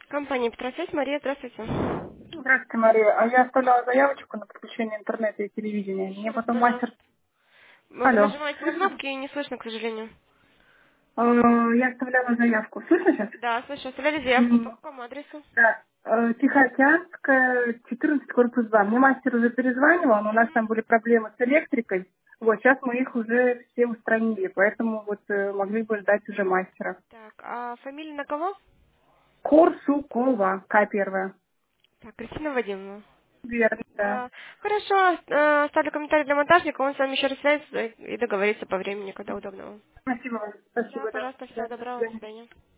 Компания Петросвязь, Мария, здравствуйте. Здравствуйте, Мария. А я оставляла заявочку на подключение интернета и телевидения. Еще Мне раз, потом мастер... пожалуйста. Вы Алло, нажимаете на слышно? кнопки и не слышно, к сожалению. Я оставляла заявку. Слышно сейчас? Да, слышу. Оставляли заявку по М, какому адресу? Да. Тихоокеанская, 14, корпус 2. Мне мастер уже перезванивал, но у нас там были проблемы с электрикой. Вот, сейчас мы их уже все устранили, поэтому вот могли бы ждать уже мастера. Так, а фамилия на кого? Корсукова, К1. Так, Кристина Вадимовна. Верно, да. Хорошо, оставлю комментарий для монтажника, он с вами еще раз свяжется и договорится по времени, когда удобно вам. Спасибо вам. Да, Спасибо, да. пожалуйста, всего Да, до доброго, до свидания. свидания.